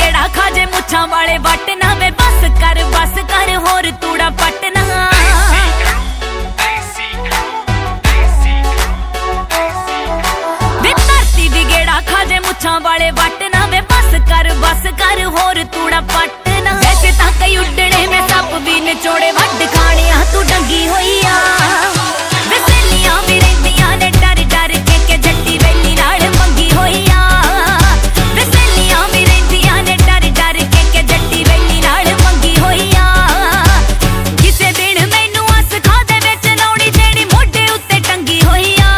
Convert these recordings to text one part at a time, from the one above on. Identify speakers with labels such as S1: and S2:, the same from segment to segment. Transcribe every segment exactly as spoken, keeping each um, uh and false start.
S1: गेड़ा खाजे मुछां वाले वट ना वे बस कर बस कर होर तूड़ा पटना वे धरती दी गेड़ा खाजे मुछां वाले वट ना वे बस कर बस कर होर तूड़ा पटना वैसे तां कई उड्डणे में सप भी निचोड़े वड खाणिया तू डंगी होई आ वे सहेलियां भी रहिंदियां ने डर डर के के जट्टी वेली नाल मंगी होई आ वे सहेलियां भी रहिंदियां ने डर डर के के जट्टी वेली नाल मंगी होई आ किसे दिन मैनू अस खादे विच लाउणी जेड़ी मोढे उत्ते टंगी होई आ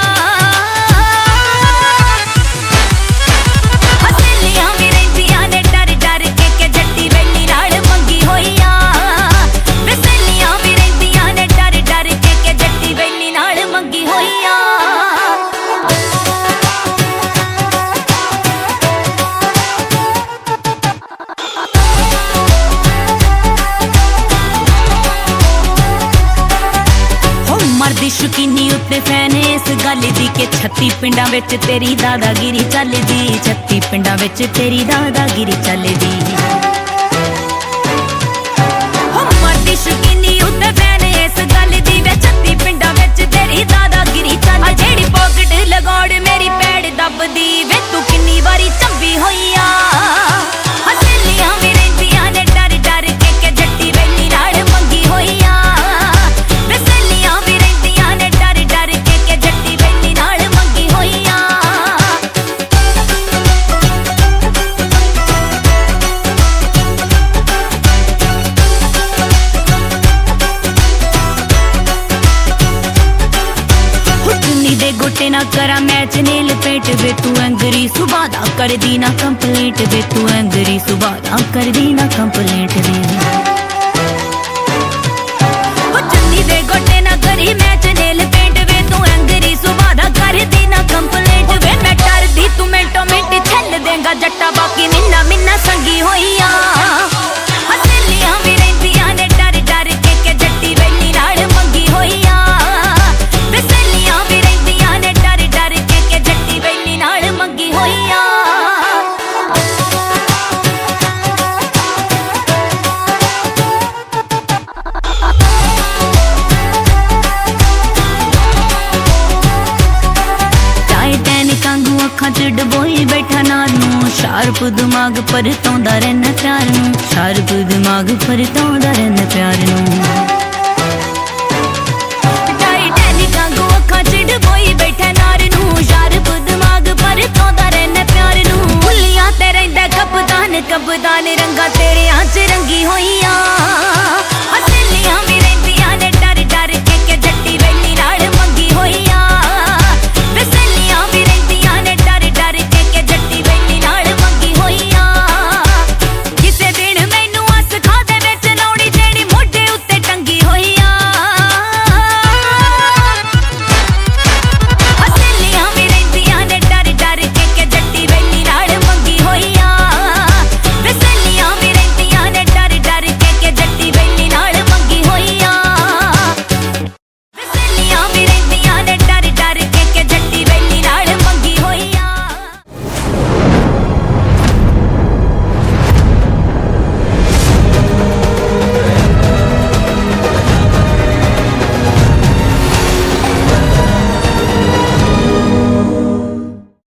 S1: सहेलियां भी रहिंदियां ने डर डर के के जट्टी वेली नाल मंगी होई आ वे सहेलियां भी रहिंदियां ने डर डर के के जट्टी वेली नाल मंगी होई आ मरदी शौकीनी उत्ते फैन इस गल दी के छत्ती पिंडां विच तेरी दादागिरी चलदी छत्ती पिंडां विच तेरी दादागिरी चलदी मरदी शौकीनी उत्ते फैन इस गल दी वे छत्ती पिंडां विच तेरी दादागिरी चलदी जेड़ी पॉकेट लगौड़ मेरी पैड़ दबदी वे तू किन्नी वारी चंबी होई आ सहेलियां भी रहिंदियां ने डर डर के के जट्टी वेली नाल मंगी होई आ वे सहेलियां भी रहिंदियां ने डर डर के के जट्टी वेली नाल मंगी होई आ चुन्नी दे गोटे ना करा मैच नेल पेट वे तू एंगरी सुबह दा कर दी ना कंप्लेंट वे तू एंगरी सुबह दा कर दी ना कंप्लेंट वे चुन्नी दे गोटे ना करी मैच नेल पेट वे तू एंगरी सुबह दा कर दी ना कंप्लेंट वे मैं डर दी तू मिंटो मिंट छल देगा जट्टा बाकी मिन्ना मिन्ना संगी होई आ सहेलियां भी रहिंदियां ने डर डर के के जट्टी वेली नाल मंगी होई आ वे सहेलियां भी रहिंदियां ने डर डर के के जट्टी वेली नाल मंगी होई आ कांगू अखां च डबोई बैठा नार नूं शार्प दिमाग परतौंदा रहना प्यार नूं शार्प दिमाग परतौंदा रहना प्यार नूं